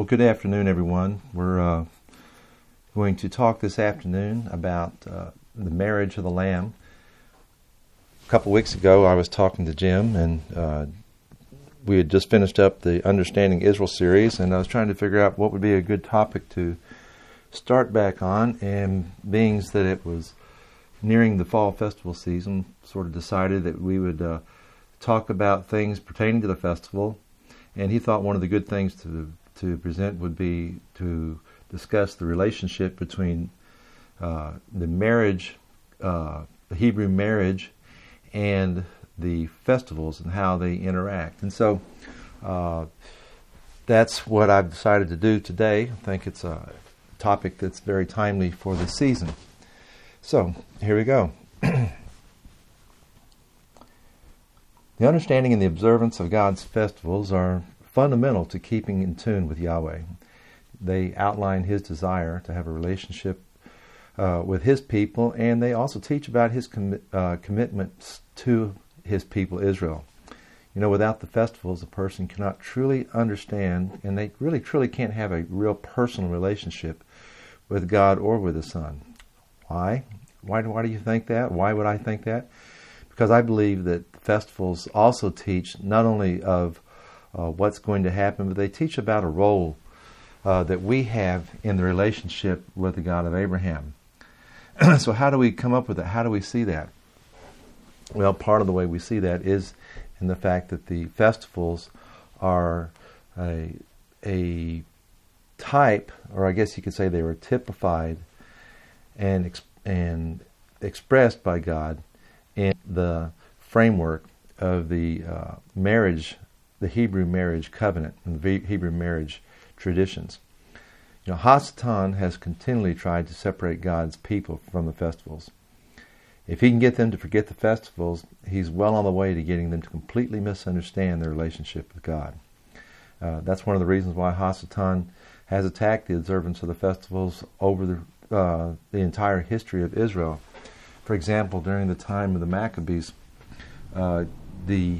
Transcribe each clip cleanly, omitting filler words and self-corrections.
Well, good afternoon, everyone. We're going to talk this afternoon about the marriage of the Lamb. A couple weeks ago, I was talking to Jim, and we had just finished up the Understanding Israel series, and I was trying to figure out what would be a good topic to start back on, and being that it was nearing the fall festival season, sort of decided that we would talk about things pertaining to the festival, and he thought one of the good things to present would be to discuss the relationship between the marriage, the Hebrew marriage, and the festivals and how they interact. And so that's what I've decided to do today. I think it's a topic that's very timely for the season. So here we go. The understanding and the observance of God's festivals are fundamental to keeping in tune with Yahweh. They outline His desire to have a relationship with His people, and they also teach about His commitments to His people Israel. You know, without the festivals, a person cannot truly understand, and they really truly can't have a real personal relationship with God or with the Son. Why? Why do you think that? Why would I think that? Because I believe that festivals also teach not only of what's going to happen, but they teach about a role that we have in the relationship with the God of Abraham. So how do we come up with that? How do we see that? Well, part of the way we see that is in the fact that the festivals are a type, or I guess you could say they were typified and expressed by God in the framework of the marriage, the Hebrew marriage covenant and the Hebrew marriage traditions. You know, Hasatan has continually tried to separate God's people from the festivals. If he can get them to forget the festivals, he's well on the way to getting them to completely misunderstand their relationship with God. That's one of the reasons why Hasatan has attacked the observance of the festivals over the entire history of Israel. For example, during the time of the Maccabees, the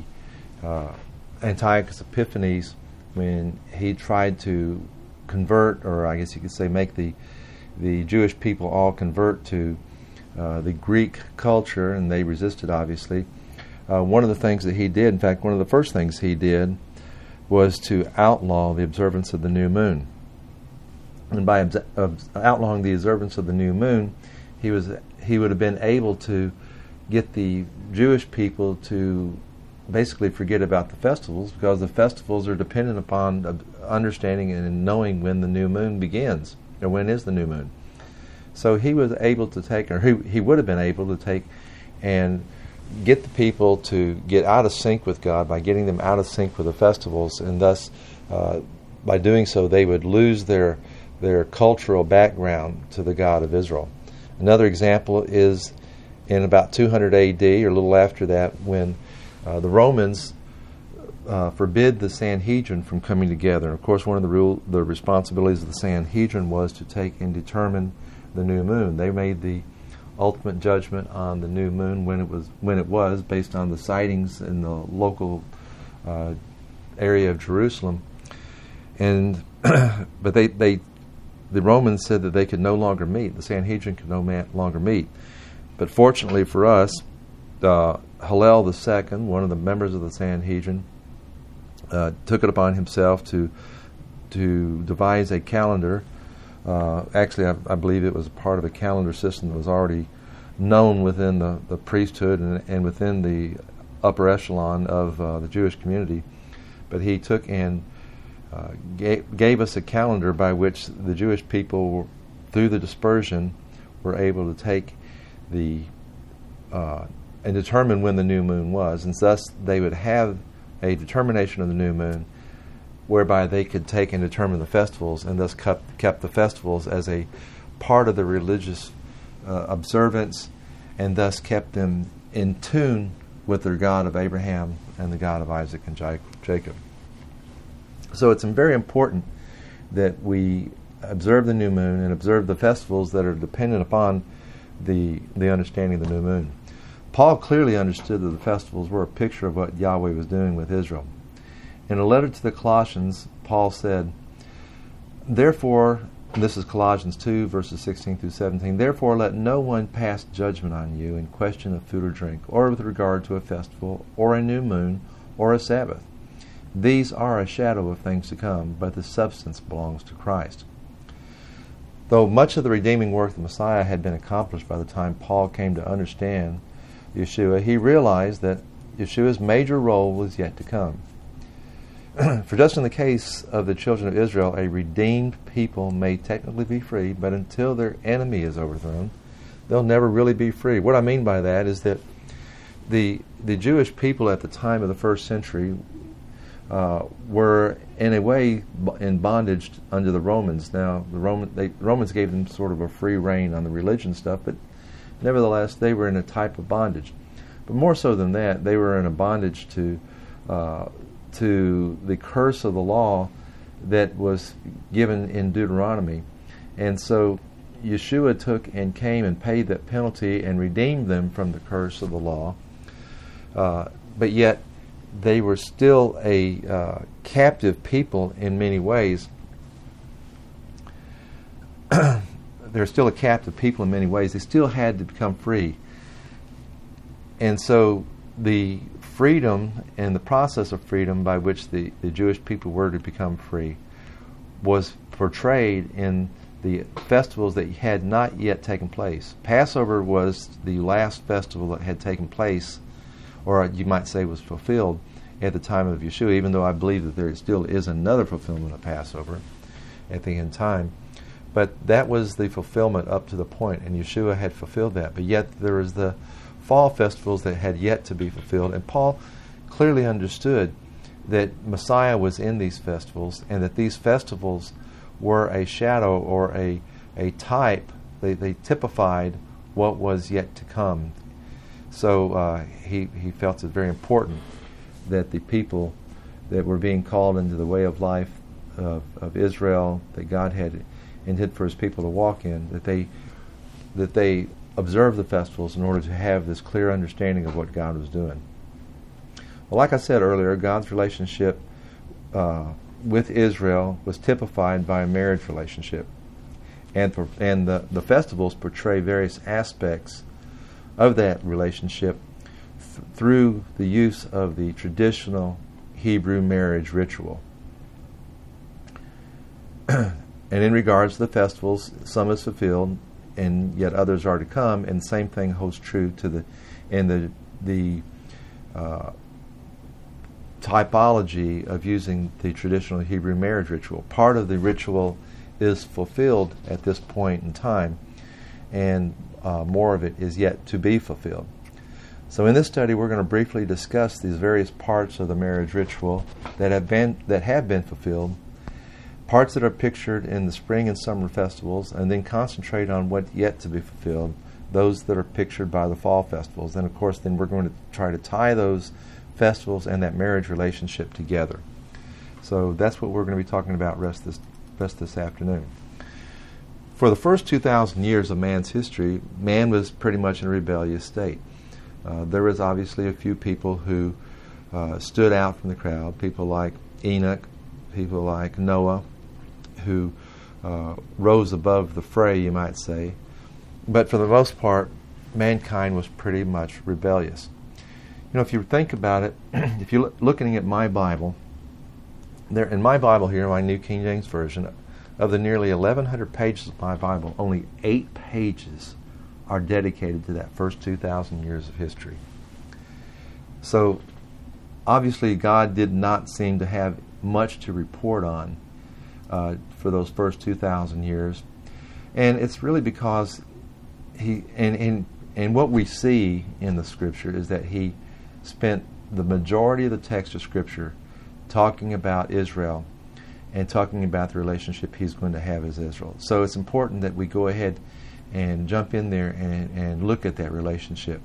Antiochus Epiphanes, when he tried to convert, or I guess you could say make the Jewish people all convert to the Greek culture, and they resisted, obviously. One of the things that he did, in fact, one of the first things he did, was to outlaw the observance of the new moon. And by outlawing the observance of the new moon, he would have been able to get the Jewish people to basically forget about the festivals, because the festivals are dependent upon understanding and knowing when the new moon begins, or when is the new moon. So he was able to take, or he would have been able to take and get the people to get out of sync with God by getting them out of sync with the festivals, and thus by doing so they would lose their cultural background to the God of Israel. Another example is in about 200 A.D., or a little after that, when the Romans forbid the Sanhedrin from coming together. And of course, one of the responsibilities of the Sanhedrin was to take and determine the new moon. They made the ultimate judgment on the new moon when it was based on the sightings in the local area of Jerusalem. And but the Romans said that they could no longer meet. The Sanhedrin could no longer meet. But fortunately for us, Hillel II, one of the members of the Sanhedrin, took it upon himself to devise a calendar. Actually, I believe it was part of a calendar system that was already known within the priesthood and within the upper echelon of the Jewish community. But he took and gave us a calendar by which the Jewish people, through the dispersion, were able to take and determine when the new moon was, and thus they would have a determination of the new moon whereby they could take and determine the festivals, and thus kept the festivals as a part of the religious observance, and thus kept them in tune with their God of Abraham and the God of Isaac and Jacob. So it's very important that we observe the new moon and observe the festivals that are dependent upon the understanding of the new moon. Paul clearly understood that the festivals were a picture of what Yahweh was doing with Israel. In a letter to the Colossians, Paul said, Therefore, this is Colossians 2, verses 16 through 17, therefore let no one pass judgment on you in question of food or drink, or with regard to a festival, or a new moon, or a Sabbath. These are a shadow of things to come, but the substance belongs to Christ. Though much of the redeeming work of the Messiah had been accomplished by the time Paul came to understand Yeshua, he realized that Yeshua's major role was yet to come. For just in the case of the children of Israel, a redeemed people may technically be free, but until their enemy is overthrown, they'll never really be free. What I mean by that is that the Jewish people at the time of the first century were, in a way, in bondage under the Romans. Now, the Romans gave them sort of a free rein on the religion stuff, but nevertheless, they were in a type of bondage. But more so than that, they were in a bondage to the curse of the law that was given in Deuteronomy. And so Yeshua took and came and paid that penalty and redeemed them from the curse of the law. But yet they were still a captive people in many ways. They're still a captive people in many ways. They still had to become free. And so the freedom and the process of freedom by which the Jewish people were to become free was portrayed in the festivals that had not yet taken place. Passover was the last festival that had taken place, or you might say was fulfilled at the time of Yeshua, even though I believe that there still is another fulfillment of Passover at the end time. But that was the fulfillment up to the point, and Yeshua had fulfilled that. But yet there was the fall festivals that had yet to be fulfilled, and Paul clearly understood that Messiah was in these festivals, and that these festivals were a shadow or a type. They typified what was yet to come. So he felt it very important that the people that were being called into the way of life of Israel, that God had intended for His people to walk in, that they observe the festivals in order to have this clear understanding of what God was doing. Well, like I said earlier, God's relationship with Israel was typified by a marriage relationship, and the festivals portray various aspects of that relationship through the use of the traditional Hebrew marriage ritual. And in regards to the festivals, some is fulfilled, and yet others are to come. And the same thing holds true to the typology of using the traditional Hebrew marriage ritual. Part of the ritual is fulfilled at this point in time, and more of it is yet to be fulfilled. So in this study, we're going to briefly discuss these various parts of the marriage ritual that have been fulfilled, parts that are pictured in the spring and summer festivals, and then concentrate on what's yet to be fulfilled, those that are pictured by the fall festivals. And of course, then we're going to try to tie those festivals and that marriage relationship together. So that's what we're going to be talking about rest this afternoon. For the first 2,000 years of man's history, man was pretty much in a rebellious state. There was obviously a few people who stood out from the crowd, people like Enoch, people like Noah, who rose above the fray, you might say. But for the most part, mankind was pretty much rebellious. You know, if you think about it, if you're looking at my Bible, there in my Bible here, my New King James Version, of the nearly 1,100 pages of my Bible, only 8 pages are dedicated to that first 2,000 years of history. So, obviously, God did not seem to have much to report on for those first 2,000 years. And it's really because and what we see in the Scripture is that He spent the majority of the text of Scripture talking about Israel and talking about the relationship He's going to have as Israel. So it's important that we go ahead and jump in there and look at that relationship.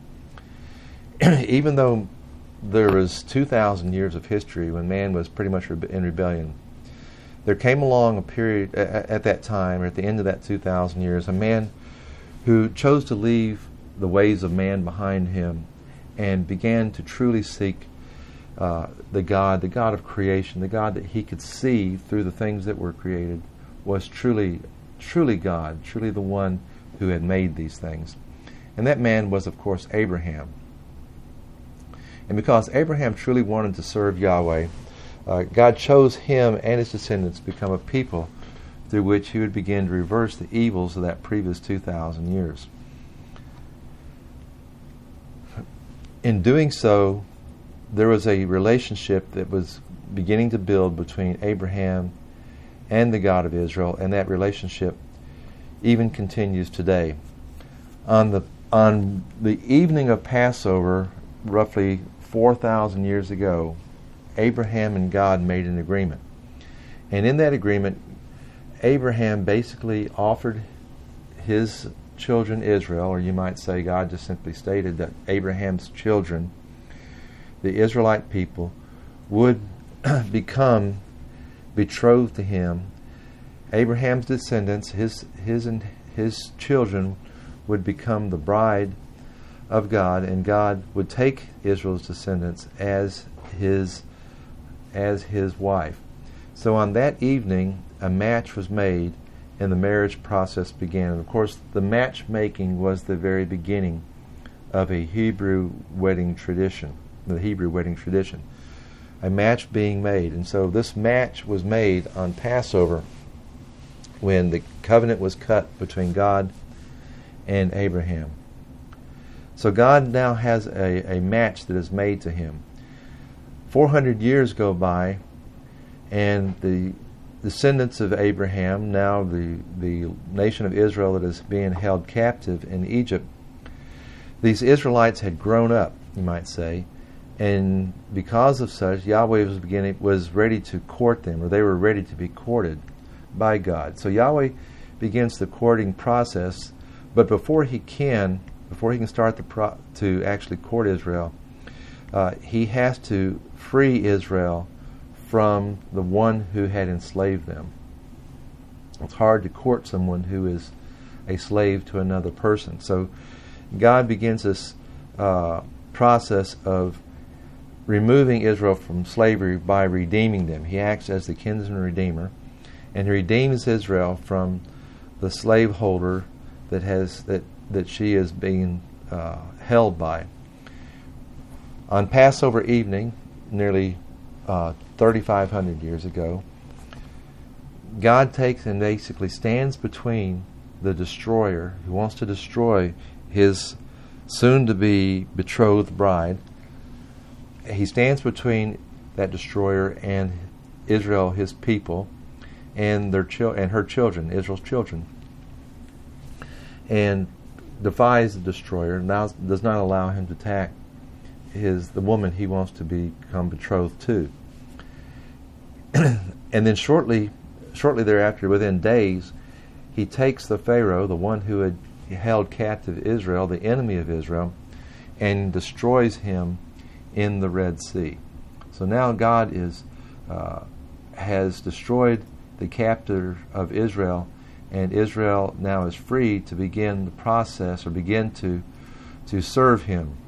Even though there was 2,000 years of history when man was pretty much in rebellion, there came along a period at that time, or at the end of that 2,000 years, a man who chose to leave the ways of man behind him and began to truly seek the God of creation, the God that he could see through the things that were created, was truly God, truly the one who had made these things. And that man was, of course, Abraham. And because Abraham truly wanted to serve Yahweh, God chose him and his descendants to become a people through which he would begin to reverse the evils of that previous 2,000 years. In doing so, there was a relationship that was beginning to build between Abraham and the God of Israel, and that relationship even continues today. On the evening of Passover, roughly 4,000 years ago, Abraham and God made an agreement. And in that agreement, Abraham basically offered his children Israel, or you might say God just simply stated that Abraham's children, the Israelite people, would become betrothed to him. Abraham's descendants, his children, would become the bride of God, and God would take Israel's descendants as his wife. So on that evening, a match was made, and the marriage process began. And of course, the matchmaking was the very beginning of a Hebrew wedding tradition, the Hebrew wedding tradition. A match being made. And so this match was made on Passover when the covenant was cut between God and Abraham. So God now has a match that is made to him. 400 years go by, and the descendants of Abraham, now the nation of Israel that is being held captive in Egypt, these Israelites had grown up, you might say, and because of such, Yahweh was ready to court them, or they were ready to be courted by God. So Yahweh begins the courting process, but before he can start to actually court Israel, he has to free Israel from the one who had enslaved them. It's hard to court someone who is a slave to another person. So God begins this process of removing Israel from slavery by redeeming them. He acts as the kinsman redeemer, and he redeems Israel from the slaveholder that she is being held by. On Passover evening, nearly 3,500 years ago, God takes and basically stands between the destroyer who wants to destroy his soon-to-be betrothed bride. He stands between that destroyer and Israel, his people, and her children, Israel's children, and defies the destroyer. Now does not allow him to attack the woman he wants to become betrothed to. And then shortly thereafter, within days, he takes the Pharaoh, the one who had held captive Israel, the enemy of Israel, and destroys him in the Red Sea. So now God has destroyed the captor of Israel, and Israel now is free to begin the process, or begin to serve him.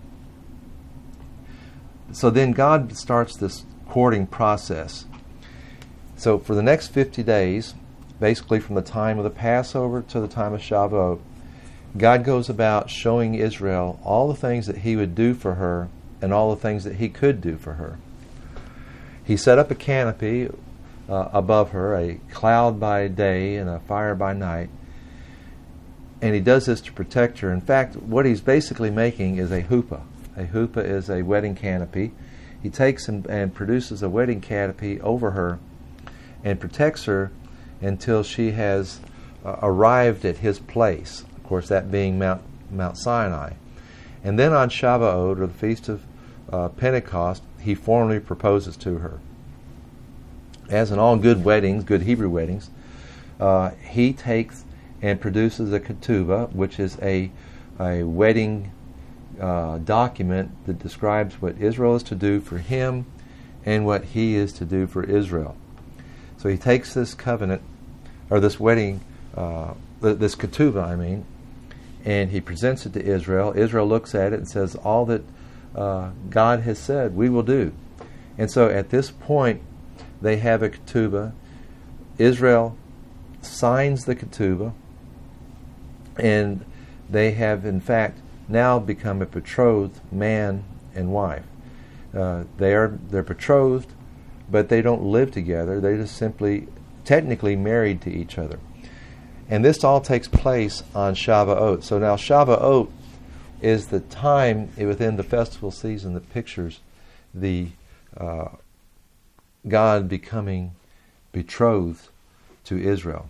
So then God starts this courting process. So for the next 50 days, basically from the time of the Passover to the time of Shavuot, God goes about showing Israel all the things that he would do for her and all the things that he could do for her. He set up a canopy above her, a cloud by day and a fire by night, and he does this to protect her. In fact, what he's basically making is a huppah. A huppah is a wedding canopy. He takes and produces a wedding canopy over her and protects her until she has arrived at his place, of course that being Mount Sinai. And then on Shavuot, or the Feast of Pentecost, he formally proposes to her. As in all good weddings, good Hebrew weddings, he takes and produces a ketubah, which is a wedding document that describes what Israel is to do for him and what he is to do for Israel. So he takes this covenant, or this wedding, this ketubah, and he presents it to Israel. Israel looks at it and says, all that God has said, we will do. And so at this point, they have a ketubah. Israel signs the ketubah, and they have in fact now become a betrothed man and wife. They're betrothed, but they don't live together. They're just simply technically married to each other. And this all takes place on Shavuot. So now Shavuot is the time within the festival season that pictures the God becoming betrothed to Israel.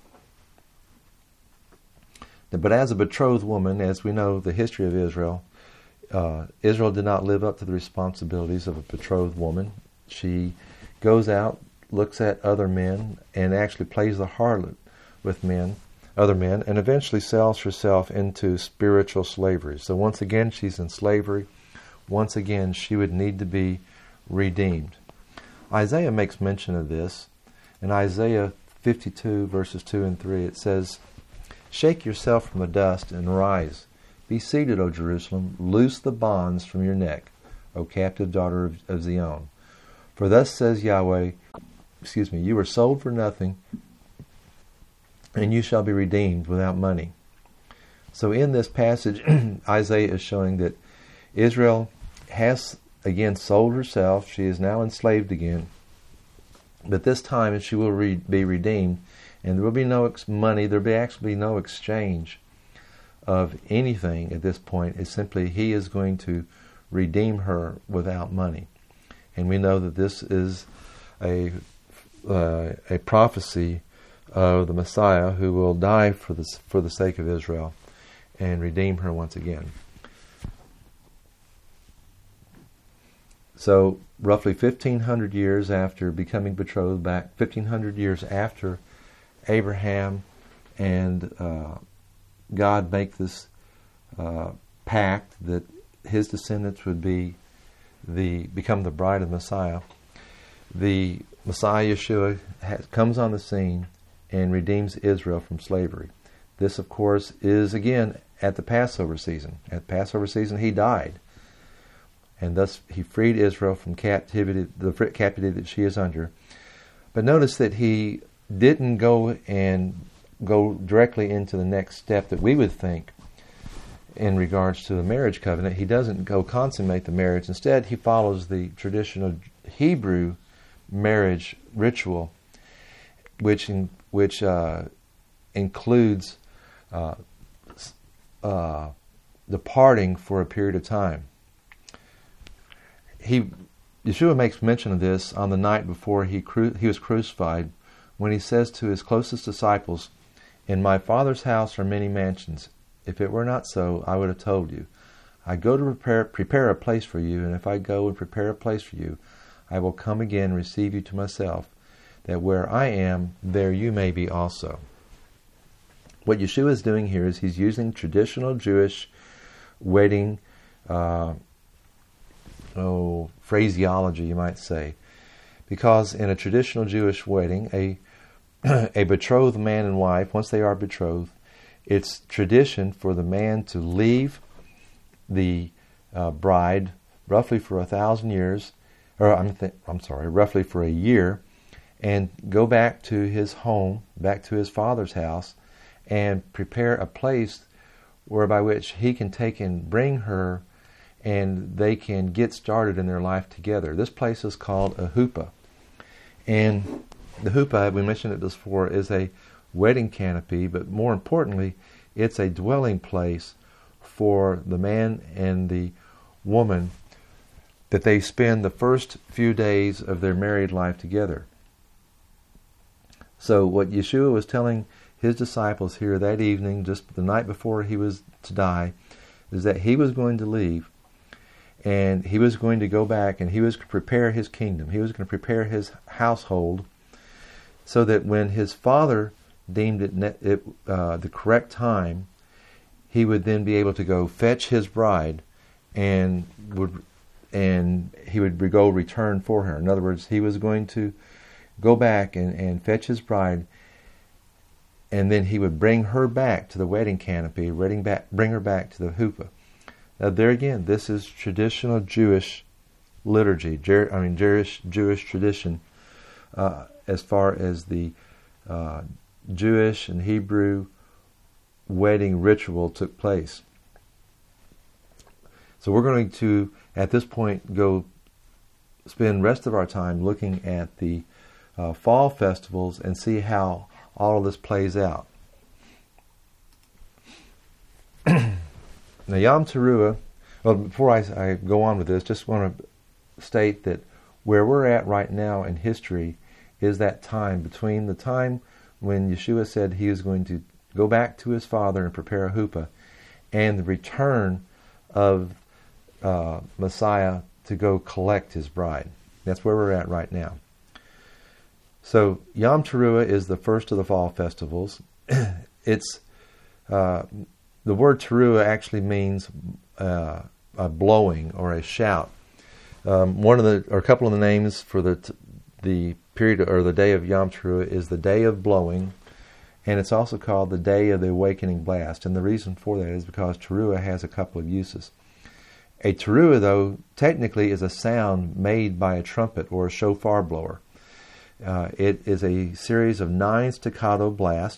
But as a betrothed woman, as we know the history of Israel, Israel did not live up to the responsibilities of a betrothed woman. She goes out, looks at other men, and actually plays the harlot with other men, and eventually sells herself into spiritual slavery. So once again, she's in slavery. Once again, she would need to be redeemed. Isaiah makes mention of this. In Isaiah 52, verses 2 and 3, it says, "Shake yourself from the dust and rise. Be seated, O Jerusalem. Loose the bonds from your neck, O captive daughter of Zion. For thus says Yahweh, you were sold for nothing, and you shall be redeemed without money." So in this passage, Isaiah is showing that Israel has again sold herself. She is now enslaved again. But this time she will be redeemed, and there will be no money. There will actually be no exchange of anything at this point. It's simply He is going to redeem her without money. And we know that this is a prophecy of the Messiah who will die for the sake of Israel and redeem her once again. So roughly 1,500 years after becoming betrothed, back 1,500 years after Abraham and God make this pact that his descendants would become the bride of the Messiah, the Messiah Yeshua comes on the scene and redeems Israel from slavery. This, of course, is again at the Passover season. At Passover season, He died, and thus He freed Israel from captivity, the captivity that she is under. But notice that He didn't go directly into the next step that we would think in regards to the marriage covenant. He doesn't go consummate the marriage. Instead, He follows the traditional Hebrew marriage ritual, which includes departing for a period of time. Yeshua makes mention of this on the night before he was crucified, when He says to His closest disciples, "In my Father's house are many mansions. If it were not so, I would have told you. I go to prepare a place for you, and if I go and prepare a place for you, I will come again and receive you to myself, that where I am, there you may be also." What Yeshua is doing here is He's using traditional Jewish wedding phraseology, you might say. Because in a traditional Jewish wedding, a betrothed man and wife, once they are betrothed, it's tradition for the man to leave the bride roughly for 1,000 years, roughly for a year, and go back to his home, back to his father's house, and prepare a place whereby which he can take and bring her, and they can get started in their life together. This place is called a huppah. And the huppah, we mentioned it before, is a wedding canopy, but more importantly, it's a dwelling place for the man and the woman that they spend the first few days of their married life together. So what Yeshua was telling His disciples here that evening, just the night before He was to die, is that He was going to leave, and He was going to go back, and He was going to prepare His kingdom. He was going to prepare His household, so that when His Father deemed it the correct time, He would then be able to go fetch His bride, and He would go return for her. In other words, He was going to go back and fetch His bride, and then He would bring her back to the wedding canopy, bring her back to the huppah. Now there again, this is traditional Jewish liturgy, Jewish tradition, as far as the Jewish and Hebrew wedding ritual took place. So we're going to, at this point, go spend the rest of our time looking at the fall festivals and see how all of this plays out. Now, Yom Teruah, well, before I go on with this, just want to state that where we're at right now in history is that time between the time when Yeshua said he was going to go back to his Father and prepare a huppah, and the return of Messiah to go collect his bride. That's where we're at right now. So Yom Teruah is the first of the fall festivals. It's the word Teruah actually means a blowing or a shout. A couple of the names for the period or the day of Yom Teruah is the day of blowing, and it's also called the day of the awakening blast. And the reason for that is because Teruah has a couple of uses. A Teruah, though, technically is a sound made by a trumpet or a shofar blower. It is a series of 9 staccato blasts.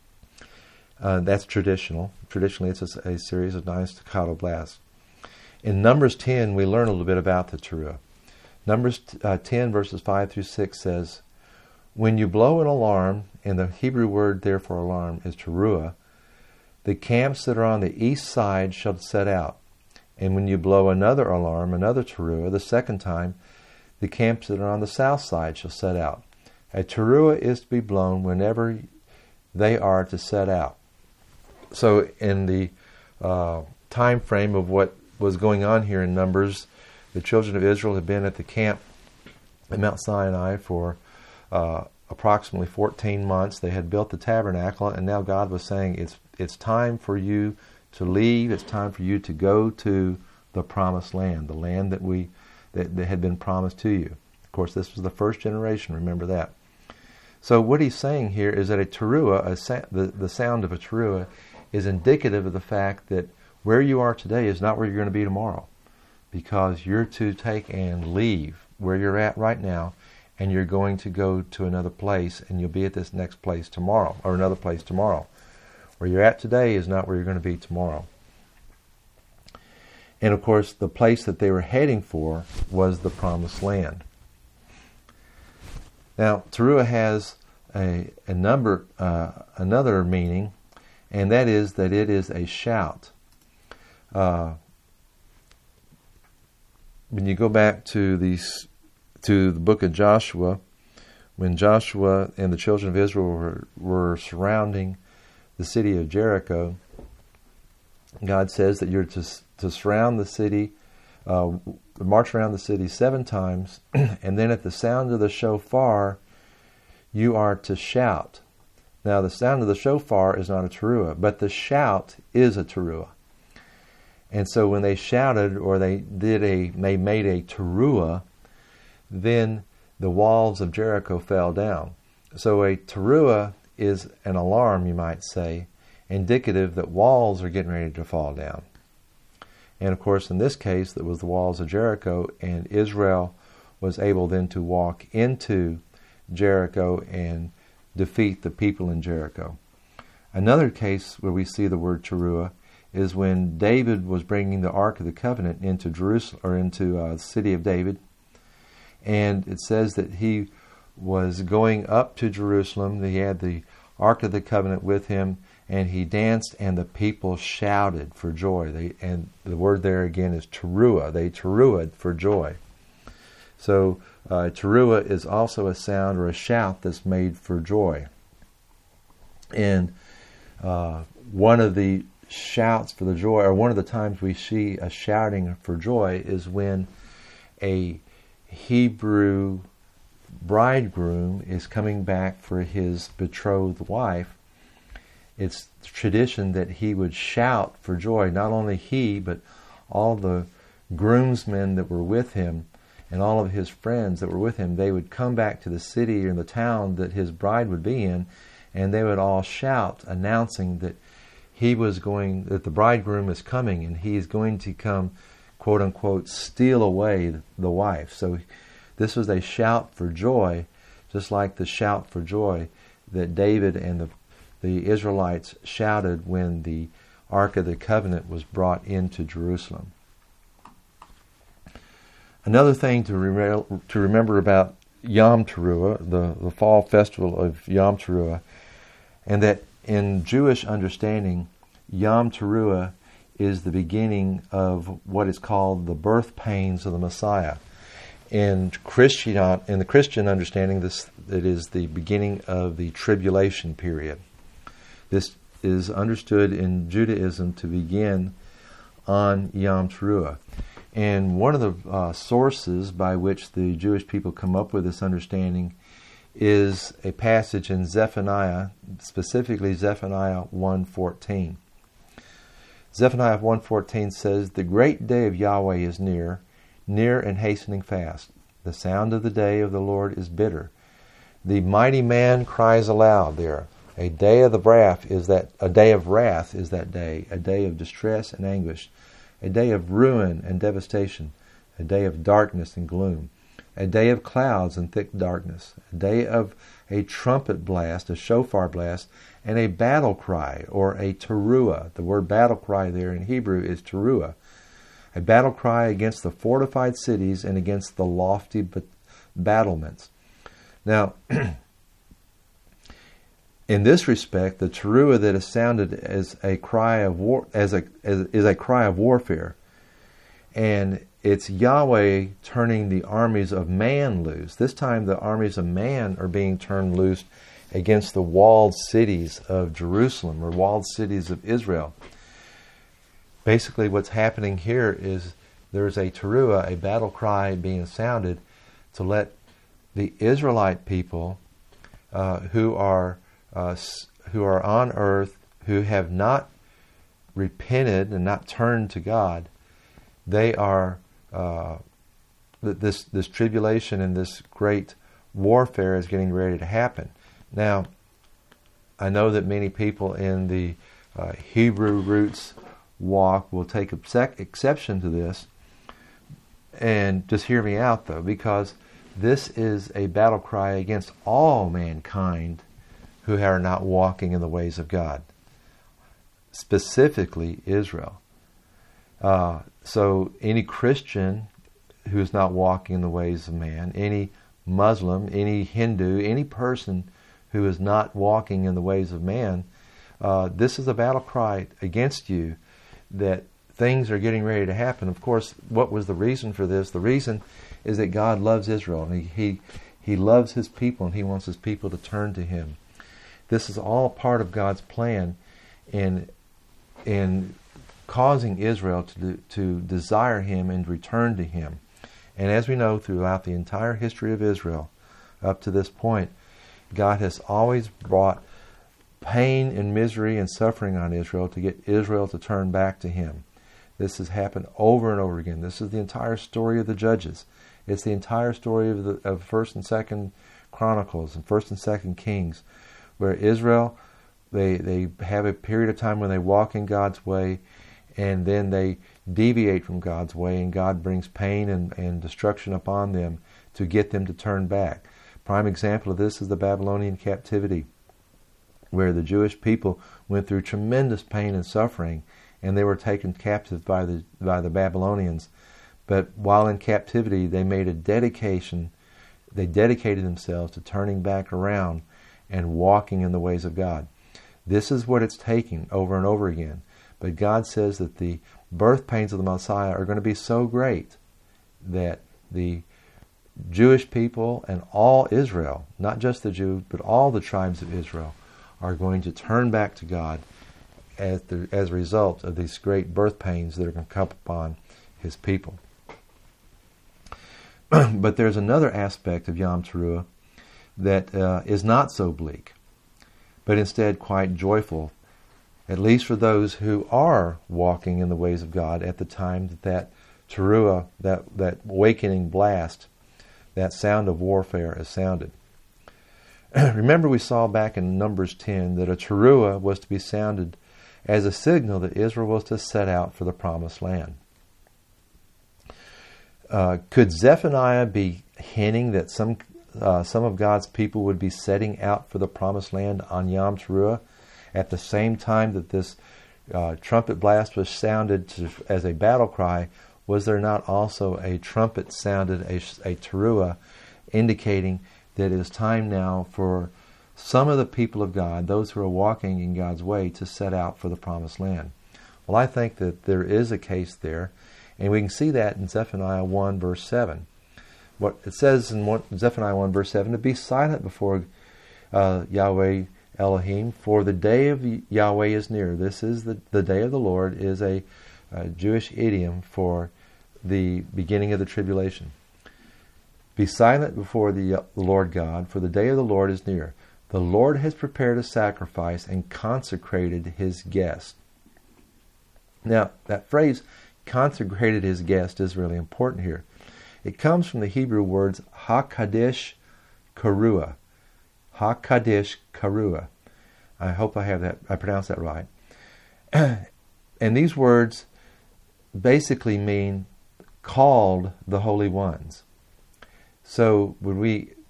That's traditional. Traditionally, it's a series of 9 staccato blasts. In Numbers 10, we learn a little bit about the Teruah. Numbers 10, verses 5 through 6 says, "When you blow an alarm," and the Hebrew word there for alarm is Teruah, "the camps that are on the east side shall set out. And when you blow another alarm, another Teruah, the second time, the camps that are on the south side shall set out. A Teruah is to be blown whenever they are to set out." So in the time frame of what was going on here in Numbers, the children of Israel had been at the camp at Mount Sinai for approximately 14 months. They had built the tabernacle, and now God was saying, it's time for you to leave. It's time for you to go to the promised land, the land that had been promised to you. Of course, this was the first generation. Remember that. So what he's saying here is that a Teruah, the sound of a Teruah, is indicative of the fact that where you are today is not where you're going to be tomorrow, because you're to take and leave where you're at right now, and you're going to go to another place, and you'll be at this next place tomorrow, or another place tomorrow. Where you're at today is not where you're going to be tomorrow. And of course, the place that they were heading for was the promised land. Now, Teruah has another meaning, and that is that it is a shout. When you go back to the book of Joshua, when Joshua and the children of Israel were surrounding the city of Jericho, God says that you're to surround the city, march around the city 7 times, and then at the sound of the shofar, you are to shout. Now, the sound of the shofar is not a Teruah, but the shout is a Teruah. And so when they shouted, or they made a Teruah, then the walls of Jericho fell down. So a Teruah is an alarm, you might say, indicative that walls are getting ready to fall down. And of course, in this case, that was the walls of Jericho, and Israel was able then to walk into Jericho and defeat the people in Jericho. Another case where we see the word Teruah is when David was bringing the Ark of the Covenant into Jerusalem, or into the city of David, and it says that he was going up to Jerusalem. He had the Ark of the Covenant with him, and he danced, and the people shouted for joy. And the word there again is Teruah. They Teruah'd for joy. So Teruah is also a sound or a shout that's made for joy. And one of the shouts for the joy, or one of the times we see a shouting for joy, is when a Hebrew bridegroom is coming back for his betrothed wife. It's tradition that he would shout for joy. Not only he, but all the groomsmen that were with him and all of his friends that were with him, they would come back to the city or the town that his bride would be in, and they would all shout, announcing that that the bridegroom is coming, and he is going to come, quote unquote, steal away the wife. So this was a shout for joy, just like the shout for joy that David and the Israelites shouted when the Ark of the Covenant was brought into Jerusalem. Another thing to remember about Yom Teruah, the fall festival of Yom Teruah, and that in Jewish understanding, Yom Teruah is the beginning of what is called the birth pains of the Messiah. In the Christian understanding, it is the beginning of the tribulation period. This is understood in Judaism to begin on Yom Teruah. And one of the sources by which the Jewish people come up with this understanding is a passage in Zephaniah, specifically Zephaniah 1:14. Zephaniah 1:14 says, "The great day of Yahweh is near, near and hastening fast. The sound of the day of the Lord is bitter. The mighty man cries aloud there. A day of wrath is that day, a day of distress and anguish, a day of ruin and devastation, a day of darkness and gloom, a day of clouds and thick darkness, a day of a trumpet blast, a shofar blast, and a battle cry, or a teruah." The word battle cry there in Hebrew is teruah. A battle cry against the fortified cities and against the lofty battlements. Now, in this respect, the teruah that is sounded as a cry of war, is a cry of warfare, and it's Yahweh turning the armies of man loose. This time, the armies of man are being turned loose against the walled cities of Jerusalem, or walled cities of Israel. Basically, what's happening here is there's a teruah, a battle cry being sounded to let the Israelite people who are on earth, who have not repented and not turned to God, they are this tribulation and this great warfare is getting ready to happen. Now, I know that many people in the Hebrew roots walk will take exception to this, and just hear me out though, because this is a battle cry against all mankind who are not walking in the ways of God, specifically Israel. So any Christian who is not walking in the ways of man, any Muslim, any Hindu, any person who is not walking in the ways of man, this is a battle cry against you, that things are getting ready to happen. Of course, what was the reason for this? The reason is that God loves Israel, and He loves His people, and He wants His people to turn to Him. This is all part of God's plan in causing Israel to desire Him and return to Him. And as we know, throughout the entire history of Israel, up to this point, God has always brought pain and misery and suffering on Israel to get Israel to turn back to Him. This has happened over and over again. This is the entire story of the Judges. It's the entire story of 1st and 2nd Chronicles and 1st and 2nd Kings, where Israel, they have a period of time when they walk in God's way, and then they deviate from God's way, and God brings pain and destruction upon them to get them to turn back. Prime example of this is the Babylonian captivity, where the Jewish people went through tremendous pain and suffering, and they were taken captive by the Babylonians. But while in captivity, they made a dedication. They dedicated themselves to turning back around and walking in the ways of God. This is what it's taking over and over again. But God says that the birth pains of the Messiah are going to be so great that the Jewish people and all Israel, not just the Jews, but all the tribes of Israel, are going to turn back to God as a result of these great birth pains that are going to come upon His people. But there's another aspect of Yom Teruah that is not so bleak, but instead quite joyful, at least for those who are walking in the ways of God at the time that Teruah, that awakening blast, that sound of warfare is sounded. Remember, we saw back in Numbers 10 that a teruah was to be sounded as a signal that Israel was to set out for the promised land. Could Zephaniah be hinting that some of God's people would be setting out for the promised land on Yom Teruah at the same time that this trumpet blast was sounded as a battle cry. Was there not also a trumpet sounded, a teruah, indicating that it is time now for some of the people of God, those who are walking in God's way, to set out for the promised land? Well, I think that there is a case there, and we can see that in Zephaniah 1 verse 7. What it says in Zephaniah 1 verse 7, to be silent before Yahweh Elohim, for the day of Yahweh is near. This is the day of the Lord, is a Jewish idiom for the beginning of the tribulation. Be silent before the Lord God, for the day of the Lord is near. The Lord has prepared a sacrifice and consecrated his guest. Now, that phrase, consecrated his guest, is really important here. It comes from the Hebrew words HaKadosh Karuah. HaKadosh Karuah. I hope I pronounced that right. And these words basically mean called the holy ones. So when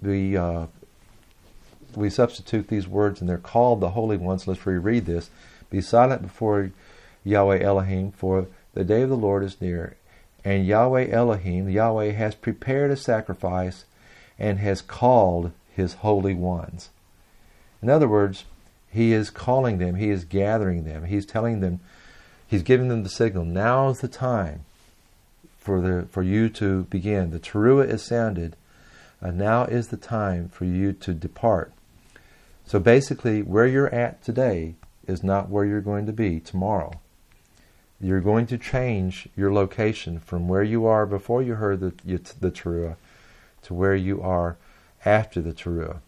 we substitute these words and they're called the holy ones, let's reread this. Be silent before Yahweh Elohim, for the day of the Lord is near. And Yahweh Elohim, Yahweh, has prepared a sacrifice and has called his holy ones. In other words, he is calling them, he is gathering them, he's telling them, he's giving them the signal. Now is the time for you to begin. The teruah is sounded, and now is the time for you to depart. So basically, where you're at today is not where you're going to be tomorrow. You're going to change your location from where you are before you heard the teruah to where you are after the teruah.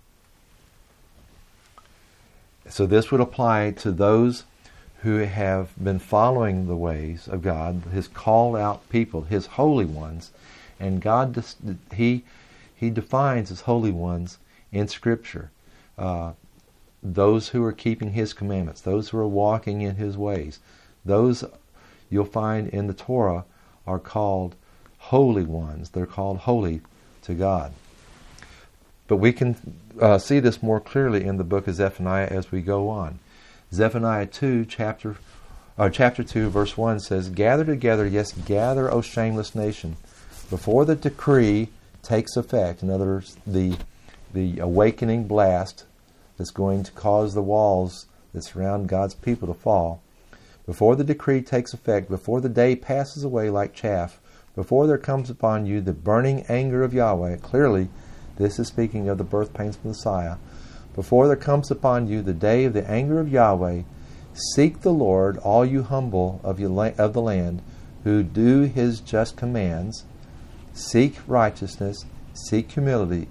So this would apply to those who have been following the ways of God, his called out people, his holy ones. And God, he defines his holy ones in Scripture. Those who are keeping his commandments, those who are walking in his ways, those you'll find in the Torah are called holy ones. They're called holy to God. But we can see this more clearly in the book of Zephaniah as we go on. Zephaniah 2, chapter 2, verse 1 says, Gather together, yes, gather, O shameless nation, before the decree takes effect. In other words, the awakening blast that's going to cause the walls that surround God's people to fall. Before the decree takes effect, before the day passes away like chaff, before there comes upon you the burning anger of Yahweh. Clearly, this is speaking of the birth pains of Messiah. Before there comes upon you the day of the anger of Yahweh, seek the Lord, all you humble of the land, who do his just commands. Seek righteousness, seek humility,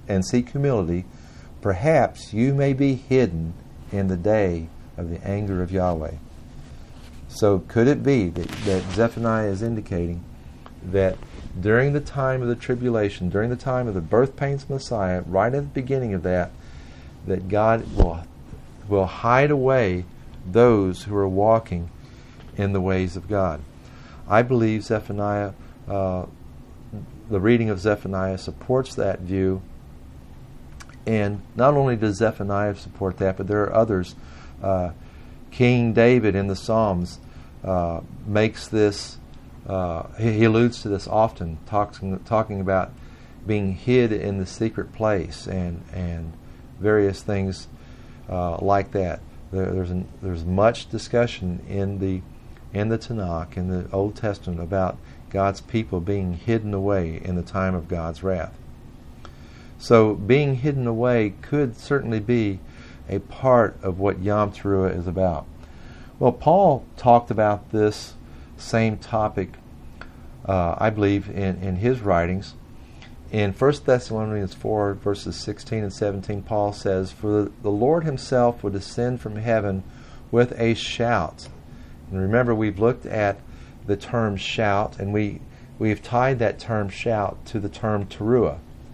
Perhaps you may be hidden in the day of the anger of Yahweh. So could it be that Zephaniah is indicating that during the time of the tribulation, during the time of the birth pains of Messiah, right at the beginning of that God will hide away those who are walking in the ways of God? I believe Zephaniah, the reading of Zephaniah supports that view. And not only does Zephaniah support that, but there are others. King David in the Psalms makes this, he alludes to this often, talking about being hid in the secret place and various things like that. There's much discussion in the Tanakh, in the Old Testament, about God's people being hidden away in the time of God's wrath. So being hidden away could certainly be a part of what Yom Teruah is about. Well, Paul talked about this same topic, I believe, in his writings. In 1 Thessalonians 4, verses 16 and 17, Paul says, For the Lord himself will descend from heaven with a shout. And remember, we've looked at the term shout, and we've tied that term shout to the term teruah.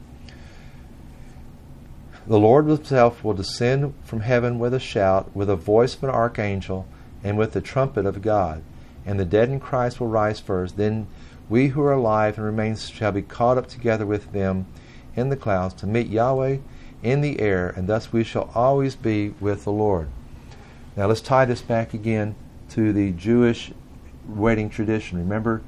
The Lord himself will descend from heaven with a shout, with a voice of an archangel, and with the trumpet of God. And the dead in Christ will rise first. Then we who are alive and remain shall be caught up together with them in the clouds to meet Yahweh in the air, and thus we shall always be with the Lord. Now let's tie this back again to the Jewish wedding tradition. Remember,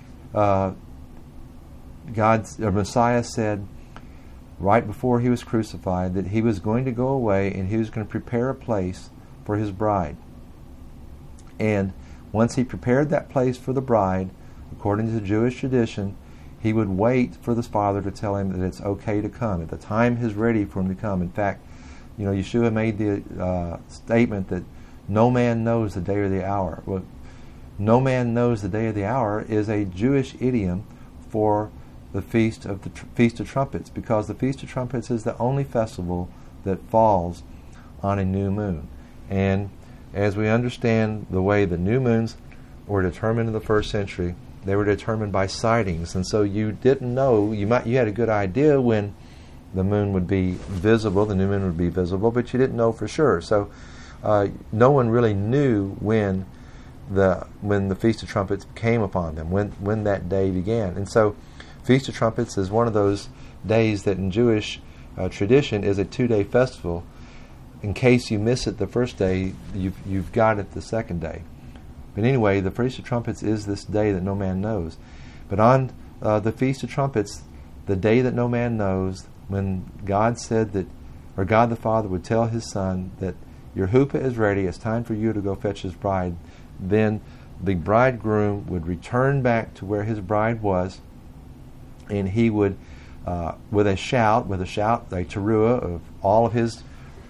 Messiah said right before he was crucified that he was going to go away and he was going to prepare a place for his bride. And once he prepared that place for the bride, according to the Jewish tradition, he would wait for the Father to tell him that it's okay to come. At the time is ready for him to come. In fact, Yeshua made the statement that no man knows the day or the hour. Well, no man knows the day or the hour is a Jewish idiom for the Feast of Trumpets, because the Feast of Trumpets is the only festival that falls on a new moon. And as we understand the way the new moons were determined in the first century, they were determined by sightings, and so you didn't know. You had a good idea when the moon would be visible, the new moon would be visible, but you didn't know for sure. So no one really knew when the Feast of Trumpets came upon them, when that day began. And so Feast of Trumpets is one of those days that in Jewish tradition is a 2-day festival. In case you miss it the first day, you've got it the second day. But anyway, the Feast of Trumpets is this day that no man knows. But on the Feast of Trumpets, the day that no man knows, when God said that, or God the Father would tell his Son that your chuppah is ready, it's time for you to go fetch his bride, then the bridegroom would return back to where his bride was, and he would, with a shout, a teruah of all of his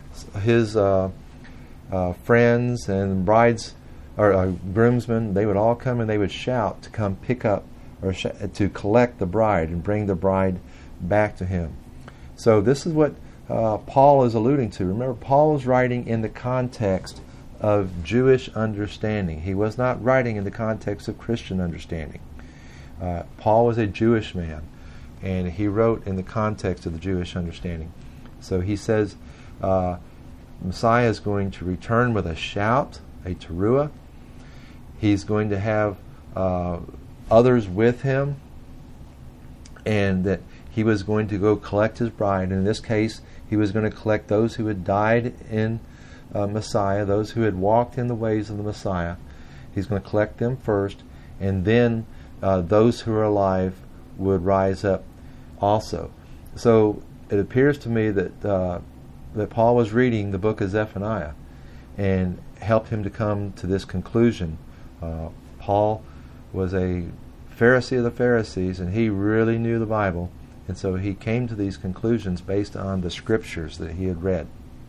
friends and brides, or groomsmen, they would all come and they would shout to come pick up, or to collect the bride and bring the bride back to him. So this is what Paul is alluding to. Remember, Paul is writing in the context of Jewish understanding. He was not writing in the context of Christian understanding. Paul was a Jewish man, and he wrote in the context of the Jewish understanding. So he says Messiah is going to return with a shout, a teruah. He's going to have others with him, and that he was going to go collect his bride. And in this case, he was going to collect those who had died in Messiah, those who had walked in the ways of the Messiah. He's going to collect them first, and then those who are alive would rise up also. So it appears to me that that Paul was reading the book of Zephaniah and helped him to come to this conclusion. Paul was a Pharisee of the Pharisees, and he really knew the Bible, and so he came to these conclusions based on the scriptures that he had read.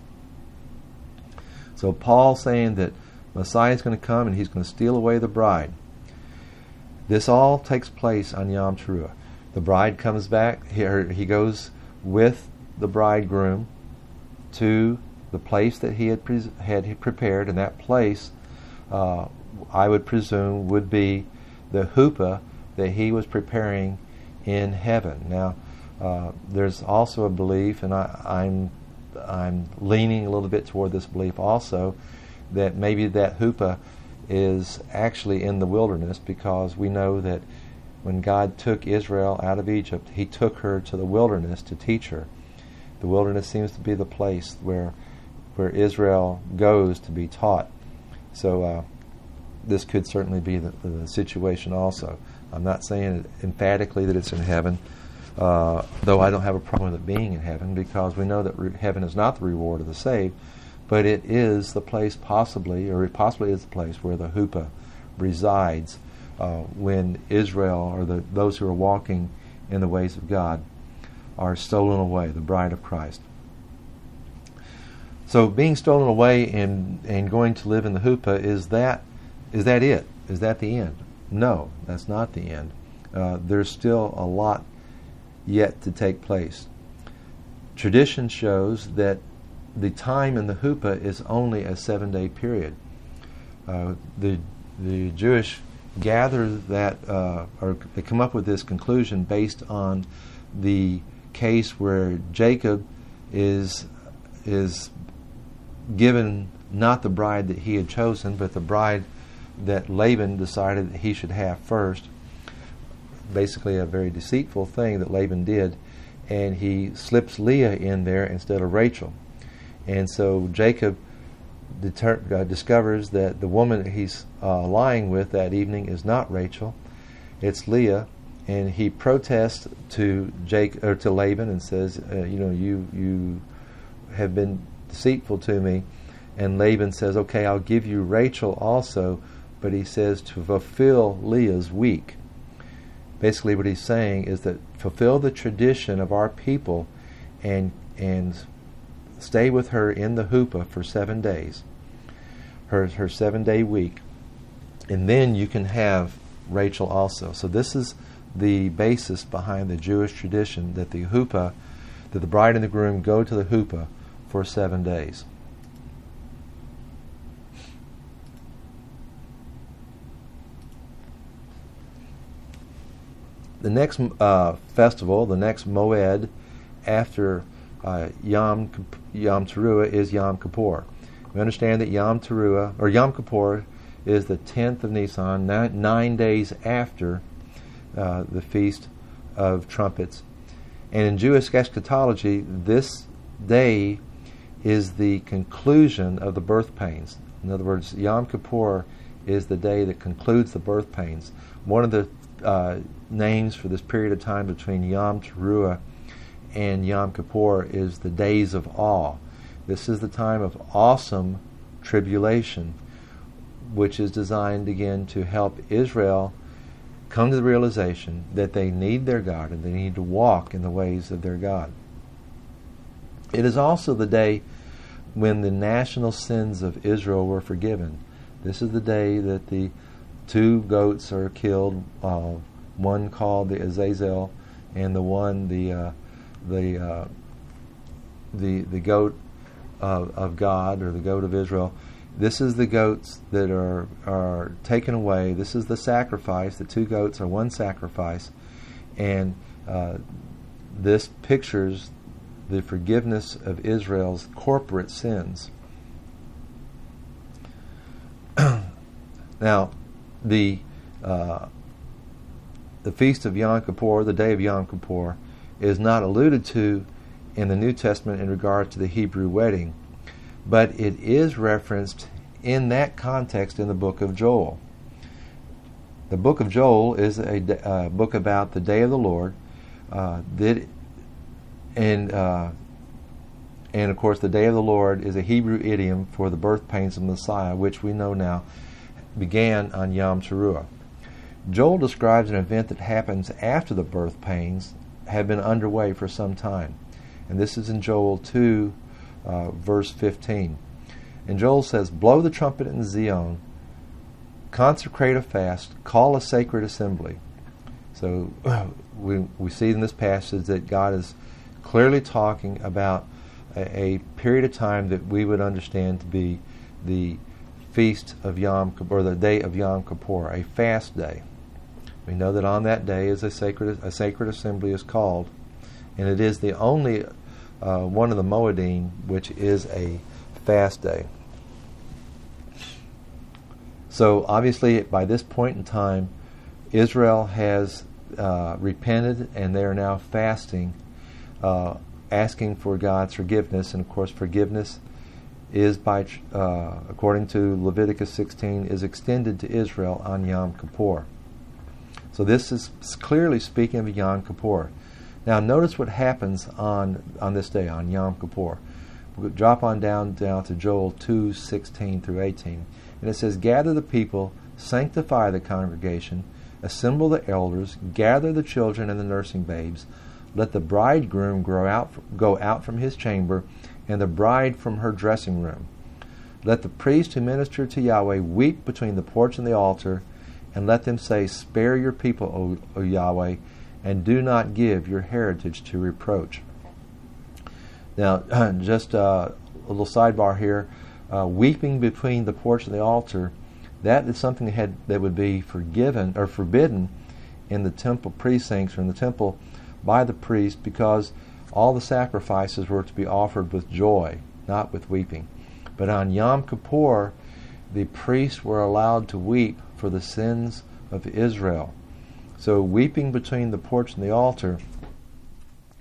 So Paul saying that Messiah is going to come and he's going to steal away the bride. This all takes place on Yom Teruah. The bride comes back. He goes with the bridegroom to the place that he had prepared, and that place, I would presume, would be the chuppah that he was preparing in heaven. Now, there's also a belief, and I'm leaning a little bit toward this belief also, that maybe that chuppah is actually in the wilderness, because we know that when God took Israel out of Egypt, he took her to the wilderness to teach her. The wilderness seems to be the place where Israel goes to be taught. So this could certainly be the situation also. I'm not saying emphatically that it's in heaven, though I don't have a problem with it being in heaven, because we know that heaven is not the reward of the saved, but it is the place possibly, or it possibly is the place where the chuppah resides when Israel, or those who are walking in the ways of God, are stolen away, the bride of Christ. So being stolen away and going to live in the chuppah, is that it? Is that the end? No, that's not the end. There's still a lot yet to take place. Tradition shows that the time in the chuppah is only a 7-day period. The Jewish gather that, or they come up with this conclusion based on the case where Jacob is given not the bride that he had chosen, but the bride that Laban decided that he should have first. Basically a very deceitful thing that Laban did, and he slips Leah in there instead of Rachel. And so Jacob discovers that the woman that he's lying with that evening is not Rachel, it's Leah, and he protests to Laban and says, you have been deceitful to me. And Laban says, okay, I'll give you Rachel also, but he says to fulfill Leah's week. Basically what he's saying is that fulfill the tradition of our people and stay with her in the huppah for 7 days, her 7-day week, and then you can have Rachel also. So this is the basis behind the Jewish tradition that the bride and the groom go to the huppah for 7 days. The next festival, the next moed after Yom Teruah is Yom Kippur. We understand that Yom Kippur is the 10th of Nisan, 9 days after the Feast of Trumpets. And in Jewish eschatology, this day is the conclusion of the birth pains. In other words, Yom Kippur is the day that concludes the birth pains. One of the names for this period of time between Yom Teruah and Yom Kippur is the days of awe. This is the time of awesome tribulation, which is designed again to help Israel come to the realization that they need their God and they need to walk in the ways of their God. It is also the day when the national sins of Israel were forgiven. This is the day that the 2 goats are killed, one called the Azazel, and the one the goat of God, or the goat of Israel. This is the goats that are taken away. This is the sacrifice. The 2 goats are one sacrifice, and this pictures the forgiveness of Israel's corporate sins. Now, the feast of Yom Kippur, the day of Yom Kippur, is not alluded to in the New Testament in regard to the Hebrew wedding, but it is referenced in that context in the book of Joel. The book of Joel is a book about the day of the Lord, and of course the day of the Lord is a Hebrew idiom for the birth pains of Messiah, which we know now began on Yom Teruah. Joel describes an event that happens after the birth pains have been underway for some time. And this is in Joel 2, verse 15. And Joel says, blow the trumpet in Zion, consecrate a fast, call a sacred assembly. So we see in this passage that God is clearly talking about a period of time that we would understand to be the feast of Yom Kippur, or the day of Yom Kippur, a fast day. We know that on that day is a sacred assembly is called, and it is the only one of the Moedim which is a fast day. So obviously by this point in time, Israel has repented, and they are now fasting, asking for God's forgiveness. And of course forgiveness is according to Leviticus 16, is extended to Israel on Yom Kippur. So this is clearly speaking of Yom Kippur. Now notice what happens on this day, on Yom Kippur. We'll drop on down to Joel 2:16 through 18. And it says, gather the people, sanctify the congregation, assemble the elders, gather the children and the nursing babes. Let the bridegroom go out from his chamber, and the bride from her dressing room. Let the priest who minister to Yahweh weep between the porch and the altar, and let them say, spare your people, O Yahweh, and do not give your heritage to reproach. Now, just a little sidebar here. Weeping between the porch and the altar, that is something that would be forbidden in the temple precincts or in the temple by the priest, because all the sacrifices were to be offered with joy, not with weeping. But on Yom Kippur, the priests were allowed to weep for the sins of Israel. So weeping between the porch and the altar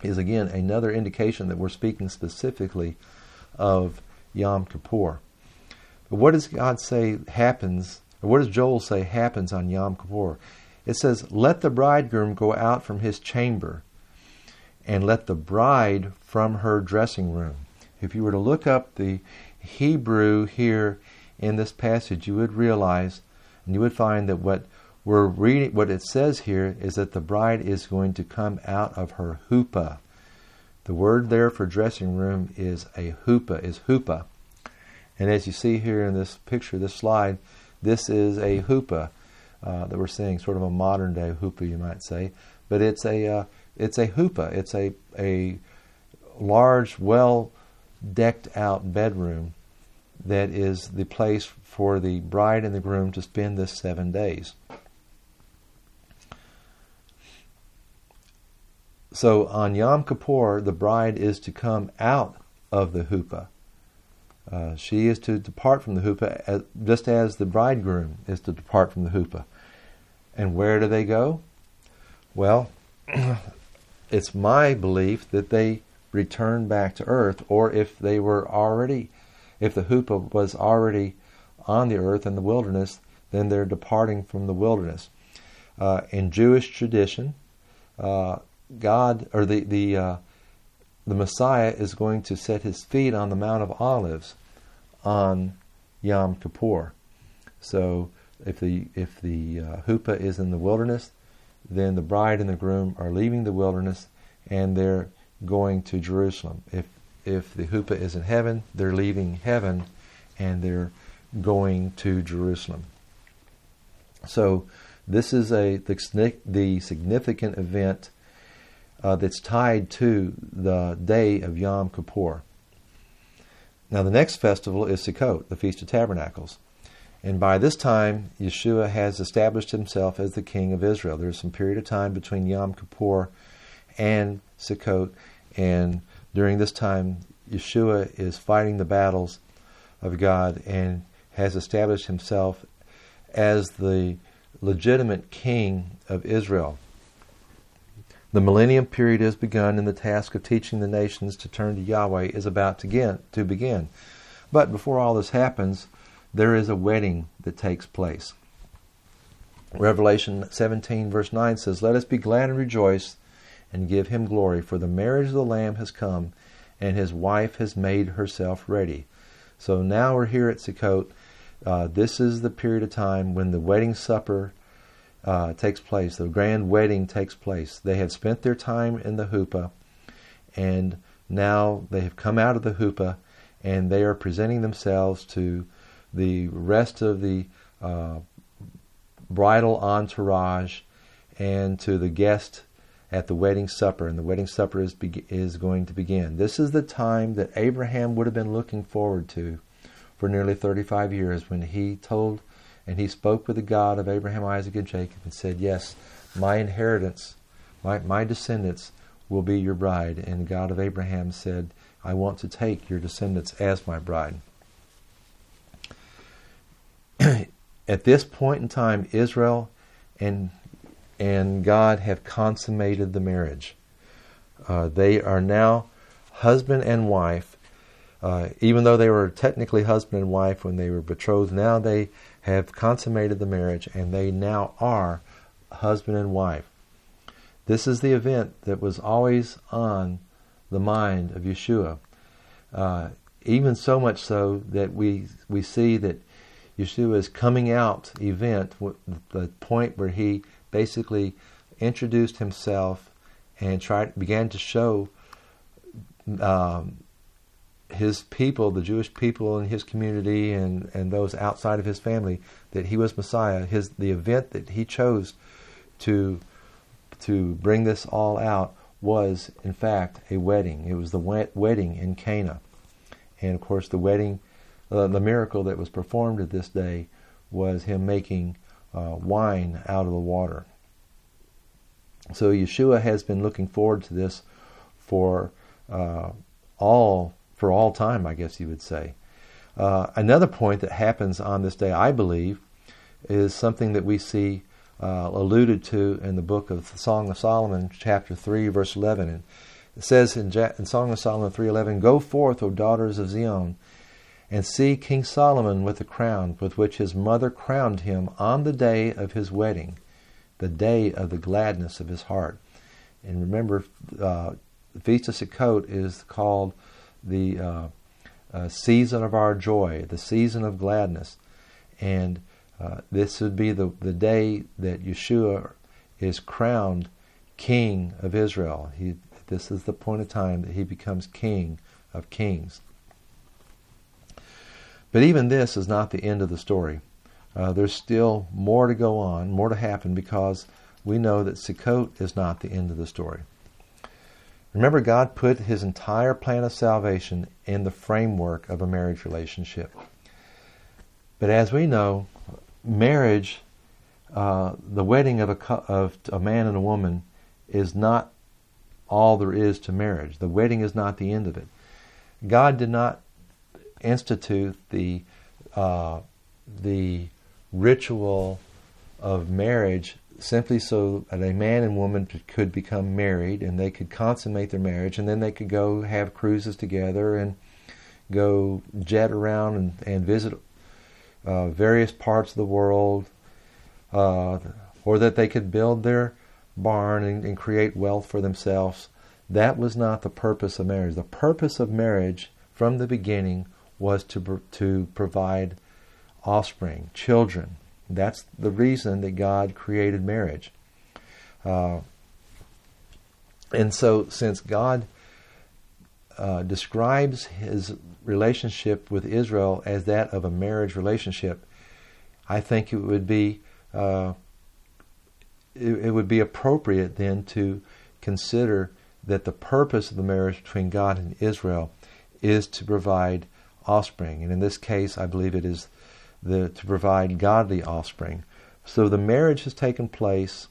is again another indication that we're speaking specifically of Yom Kippur. But what does God say happens, or what does Joel say happens on Yom Kippur? It says, "Let the bridegroom go out from his chamber, and let the bride from her dressing room." If you were to look up the Hebrew here in this passage, you would realize, and you would find that what we're reading, what it says here, is that the bride is going to come out of her huppah. The word there for dressing room is huppah. And as you see here in this picture, this slide, this is a huppah that we're seeing, sort of a modern day huppah, you might say. But it's a huppah. It's a large, well decked out bedroom that is the place for the bride and the groom to spend this 7 days. So on Yom Kippur, the bride is to come out of the huppah. She is to depart from the huppah, just as the bridegroom is to depart from the huppah. And where do they go? Well, it's my belief that they return back to earth, or if the huppah was already on the earth in the wilderness, then they're departing from the wilderness. In Jewish tradition, God, or the Messiah, is going to set his feet on the Mount of Olives on Yom Kippur. So if the huppah is in the wilderness, then the bride and the groom are leaving the wilderness and they're going to Jerusalem. If the huppah is in heaven, they're leaving heaven and they're going to Jerusalem. So this is the significant event that's tied to the day of Yom Kippur. Now the next festival is Sukkot, the Feast of Tabernacles. And by this time, Yeshua has established himself as the King of Israel. There's some period of time between Yom Kippur and Sukkot, and during this time, Yeshua is fighting the battles of God and has established himself as the legitimate King of Israel. The millennium period has begun, and the task of teaching the nations to turn to Yahweh is about to begin. But before all this happens, there is a wedding that takes place. Revelation 17 verse 9 says, "Let us be glad and rejoice and give him glory, for the marriage of the Lamb has come, and his wife has made herself ready." So now we're here at Sukkot. This is the period of time when the wedding supper takes place. The grand wedding takes place. They have spent their time in the huppah, and now they have come out of the huppah, and they are presenting themselves to the rest of the bridal entourage and to the guest at the wedding supper. And the wedding supper is going to begin. This is the time that Abraham would have been looking forward to for nearly 35 years, when he told and he spoke with the God of Abraham, Isaac, and Jacob and said, "Yes, my inheritance, my descendants will be your bride." And the God of Abraham said, "I want to take your descendants as my bride." At this point in time, Israel and God have consummated the marriage. They are now husband and wife. Even though they were technically husband and wife when they were betrothed, now they have consummated the marriage, and they now are husband and wife. This is the event that was always on the mind of Yeshua. Even so much so that we see that Yeshua's coming out event, the point where he basically introduced himself and began to show his people, the Jewish people in his community and those outside of his family, that he was Messiah. The event that he chose to bring this all out was, in fact, a wedding. It was the wedding in Cana. And of course the wedding, the miracle that was performed at this day was him making wine out of the water. So Yeshua has been looking forward to this for all time, I guess you would say. Another point that happens on this day, I believe, is something that we see alluded to in the book of the Song of Solomon, chapter 3, verse 11. And It says in Song of Solomon 3:11, "Go forth, O daughters of Zion, and see King Solomon with the crown with which his mother crowned him on the day of his wedding, the day of the gladness of his heart." And remember, the Feast of Sukkot is called the season of our joy, the season of gladness. And this would be the day that Yeshua is crowned King of Israel. This is the point of time that he becomes King of Kings. But even this is not the end of the story. There's still more to go on, more to happen, because we know that Sukkot is not the end of the story. Remember, God put his entire plan of salvation in the framework of a marriage relationship. But as we know, marriage, the wedding of a man and a woman, is not all there is to marriage. The wedding is not the end of it. God did not institute the ritual of marriage simply so that a man and woman could become married and they could consummate their marriage, and then they could go have cruises together and go jet around and visit various parts of the world, or that they could build their barn and create wealth for themselves. That was not the purpose of marriage. The purpose of marriage from the beginning was to provide offspring, children. That's the reason that God created marriage. And so since God describes his relationship with Israel as that of a marriage relationship, I think it would be appropriate then to consider that the purpose of the marriage between God and Israel is to provide offspring. And in this case, I believe it is to provide godly offspring. So the marriage has taken place.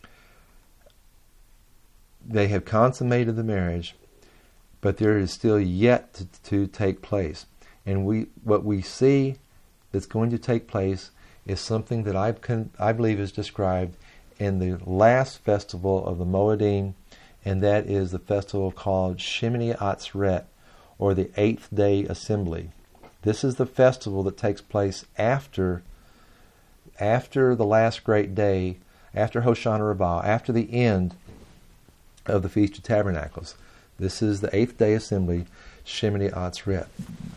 They have consummated the marriage, but there is still yet to take place. And what we see that's going to take place is something that I believe is described in the last festival of the Moedim, and that is the festival called Shemini Atzeret, or the 8th day assembly. This is the festival that takes place after the last great day, after Hoshana Rabbah, after the end of the Feast of Tabernacles. This is the 8th day assembly, Shemini Atzeret.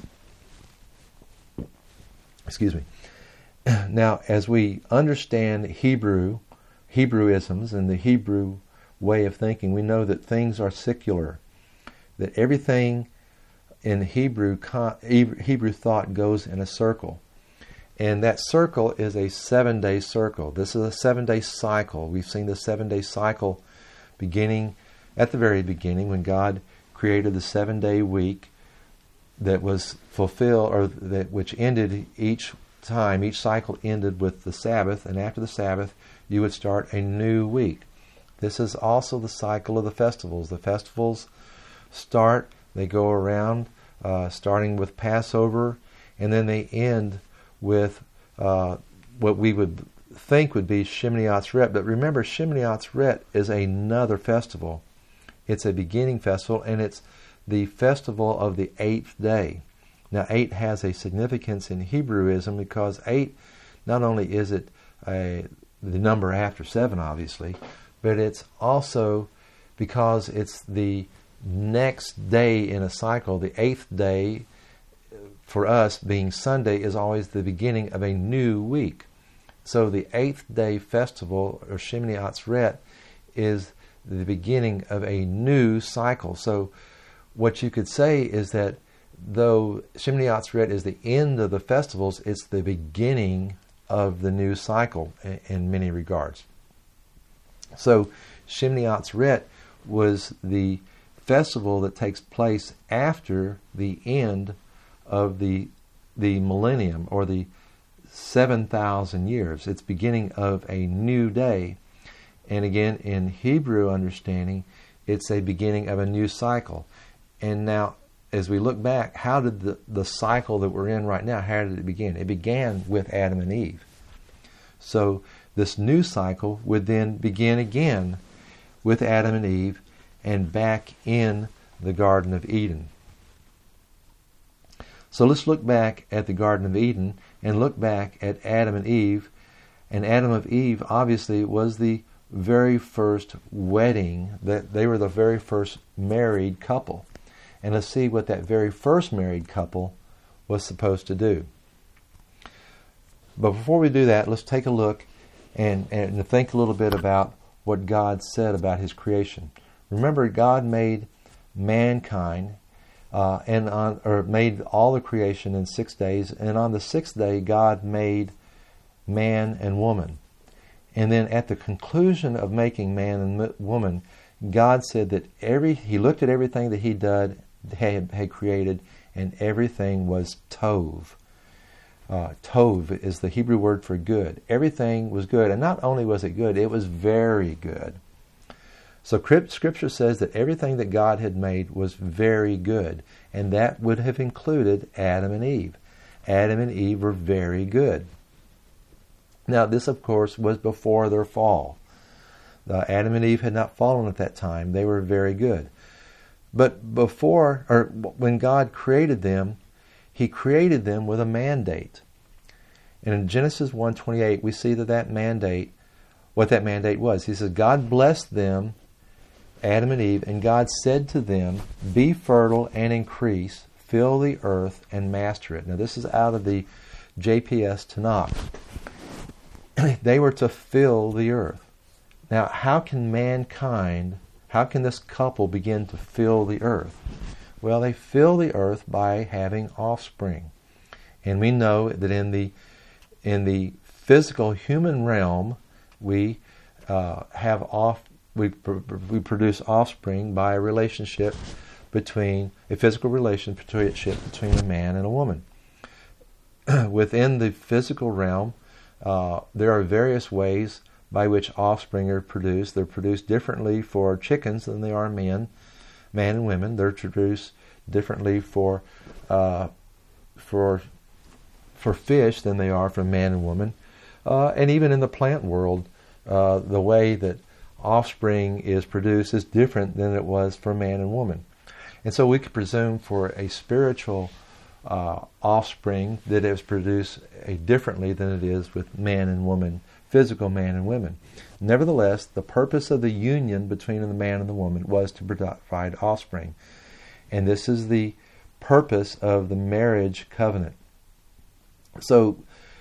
Excuse me. Now, as we understand Hebrewisms and the Hebrew way of thinking, we know that things are secular, that everything in Hebrew thought goes in a circle. And that circle is a 7-day circle. This is a 7-day cycle. We've seen the 7-day cycle beginning at the very beginning when God created the 7-day week that was fulfilled, or which ended each cycle ended with the Sabbath, and after the Sabbath you would start a new week. This is also the cycle of the festivals. The festivals start, they go around, starting with Passover, and then they end with what we would think would be Shemini Atzeret. But remember, Shemini Atzeret is another festival. It's a beginning festival, and it's the festival of the 8th day. Now, 8 has a significance in Hebrewism because 8, not only is it the number after 7, obviously, but it's also because it's the next day in a cycle. The 8th day, for us being Sunday, is always the beginning of a new week. So the 8th day festival, or Shemini Atzeret, is the beginning of a new cycle. So what you could say is that though Shemini Atzeret is the end of the festivals, it's the beginning of the new cycle in many regards. So Shemini Atzeret was the festival that takes place after the end of the millennium, or the 7,000 years. It's beginning of a new day. And again, in Hebrew understanding, it's a beginning of a new cycle. And now, as we look back, how did the cycle that we're in right now, how did it begin? It began with Adam and Eve. So this new cycle would then begin again with Adam and Eve, and back in the Garden of Eden. So let's look back at the Garden of Eden and look back at Adam and Eve. And Adam and Eve obviously was the very first wedding, that they were the very first married couple. And let's see what that very first married couple was supposed to do. But before we do that, let's take a look and think a little bit about what God said about His creation. Remember, God made mankind made all the creation in 6 days, and on the sixth day God made man and woman. And then at the conclusion of making man and woman, God said that He looked at everything that He had created, and everything was tov. Tov is the Hebrew word for good. Everything was good, and not only was it good, it was very good. So Scripture says that everything that God had made was very good, and that would have included Adam and Eve. Adam and Eve were very good. Now, this, of course, was before their fall. Adam and Eve had not fallen at that time. They were very good. But when God created them, He created them with a mandate. And in Genesis 1:28, we see that mandate, what that mandate was. He says, God blessed them, Adam and Eve, and God said to them, be fertile and increase, fill the earth and master it. Now, this is out of the JPS Tanakh. They were to fill the earth. Now, how can this couple begin to fill the earth? Well, they fill the earth by having offspring. And we know that in the physical human realm, we produce offspring by a relationship between a man and a woman. Within the physical realm, there are various ways by which offspring are produced. They're produced differently for chickens than they are man and women. They're produced differently for fish than they are for man and woman. And even in the plant world, the way that offspring is produced is different than it was for man and woman. And so we could presume for a spiritual offspring that is produced differently than it is with man and woman, physical man and women. Nevertheless, the purpose of the union between the man and the woman was to provide offspring. And this is the purpose of the marriage covenant. So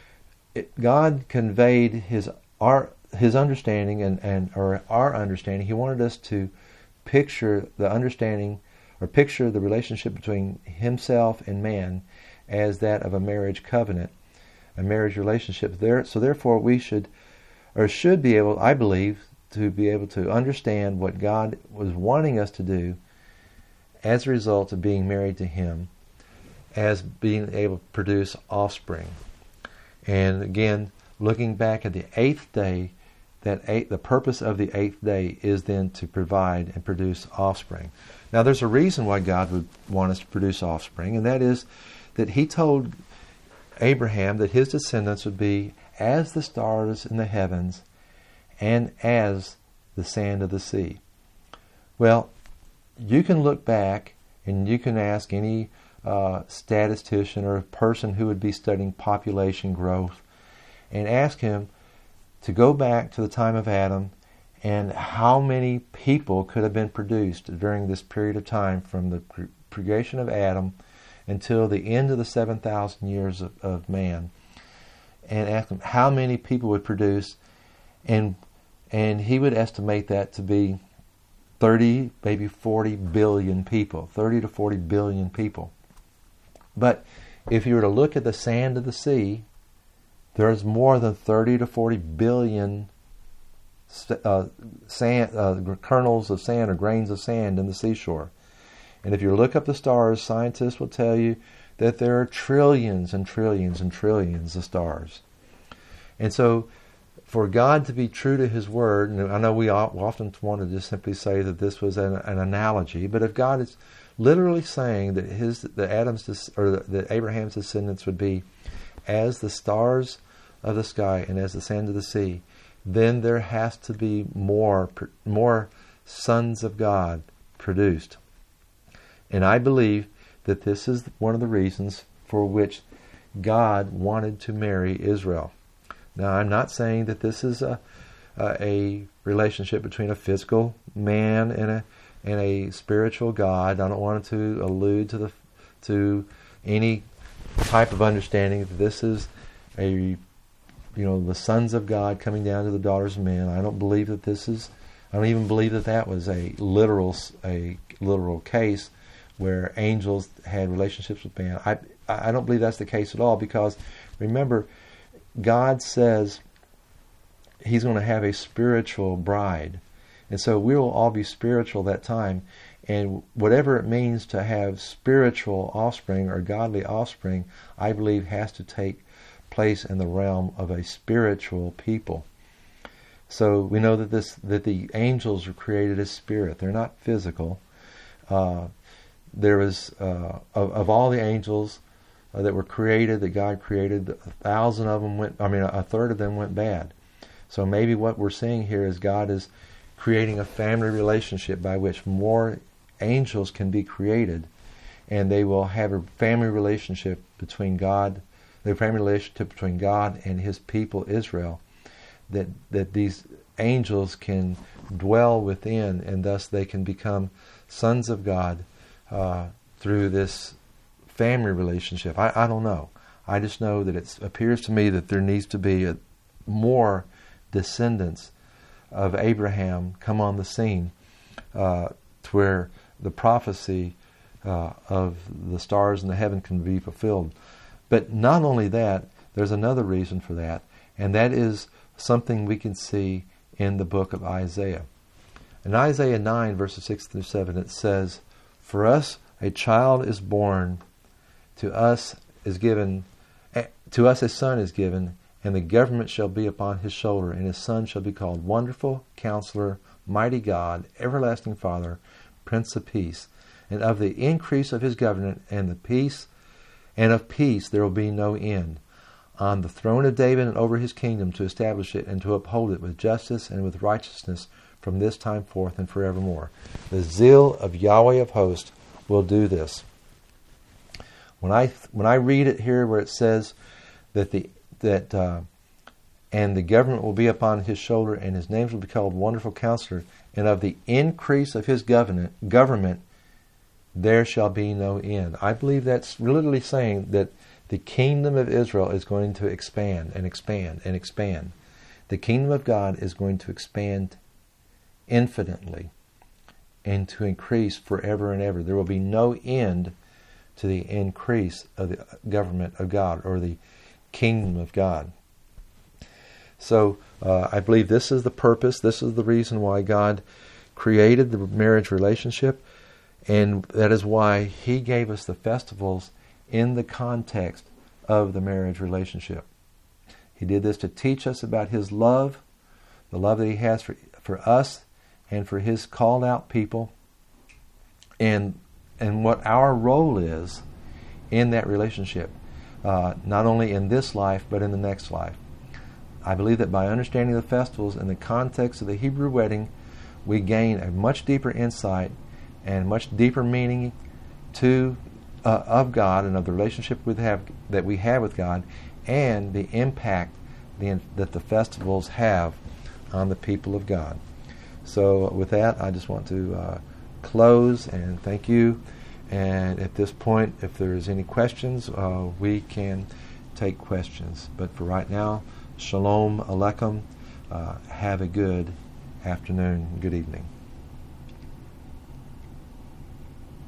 God conveyed His understanding or our understanding. He wanted us to picture the understanding or picture the relationship between Himself and man as that of a marriage covenant, a marriage relationship. So therefore we should be able, I believe, to be able to understand what God was wanting us to do as a result of being married to Him, as being able to produce offspring. And again, looking back at the eighth day, the purpose of the eighth day is then to provide and produce offspring. Now, there's a reason why God would want us to produce offspring, and that is that He told Abraham that his descendants would be as the stars in the heavens and as the sand of the sea. Well, you can look back and you can ask any statistician or person who would be studying population growth and ask him to go back to the time of Adam and how many people could have been produced during this period of time from the creation of Adam until the end of the 7,000 years of man, and ask him how many people would produce, and he would estimate that to be 30, maybe 40 billion people, 30 to 40 billion people. But if you were to look at the sand of the sea, there's more than 30 to 40 billion kernels of sand or grains of sand in the seashore. And if you look up the stars, scientists will tell you that there are trillions and trillions and trillions of stars. And so for God to be true to His Word, and I know we often want to just simply say that this was an analogy, but if God is literally saying that that Abraham's descendants would be as the stars of the sky and as the sand of the sea, then there has to be more sons of God produced. And I believe that this is one of the reasons for which God wanted to marry Israel. Now, I'm not saying that this is a relationship between a physical man and a spiritual God. I don't want to allude to any type of understanding that this is the sons of God coming down to the daughters of men. I don't believe that this is. I don't even believe that was a literal case where angels had relationships with man. I don't believe that's the case at all, because remember, God says He's going to have a spiritual bride. And so we will all be spiritual that time. And whatever it means to have spiritual offspring or godly offspring, I believe has to take place in the realm of a spiritual people. So we know that the angels were created as spirit. They're not physical. There was, of all the angels that were created, that God created, 1,000 of them a third of them went bad. So maybe what we're seeing here is God is creating a family relationship by which more angels can be created, and they will have a family relationship between God, and His people Israel, that these angels can dwell within, and thus they can become sons of God through this family relationship. I don't know. I just know that it appears to me that there needs to be more descendants of Abraham come on the scene, to where the prophecy of the stars in the heaven can be fulfilled. But not only that, there's another reason for that, and that is something we can see in the book of Isaiah. In Isaiah 9, verses 6 through 7, it says, "For us a child is born, to us a son is given, and the government shall be upon his shoulder, and his son shall be called Wonderful, Counselor, Mighty God, Everlasting Father, Prince of Peace. And of the increase of his government and of peace there will be no end. On the throne of David and over his kingdom, to establish it and to uphold it with justice and with righteousness from this time forth and forevermore. The zeal of Yahweh of hosts will do this." When I read it here, where it says that and the government will be upon his shoulder, and his name will be called Wonderful Counselor, and of the increase of his government there shall be no end. I believe that's literally saying that the kingdom of Israel is going to expand and expand and expand. The kingdom of God is going to expand infinitely and to increase forever and ever. There will be no end to the increase of the government of God, or the kingdom of God. So I believe this is the purpose, this is the reason why God created the marriage relationship, and that is why He gave us the festivals in the context of the marriage relationship. He did this to teach us about His love, the love that He has for us and for His called out people, and what our role is in that relationship, not only in this life but in the next life. I believe that by understanding the festivals in the context of the Hebrew wedding, we gain a much deeper insight and much deeper meaning of God and of the relationship that we have with God, and the impact that the festivals have on the people of God. So with that, I just want to close and thank you. And at this point, if there's any questions, we can take questions. But for right now, Shalom Aleichem. Have a good afternoon, good evening.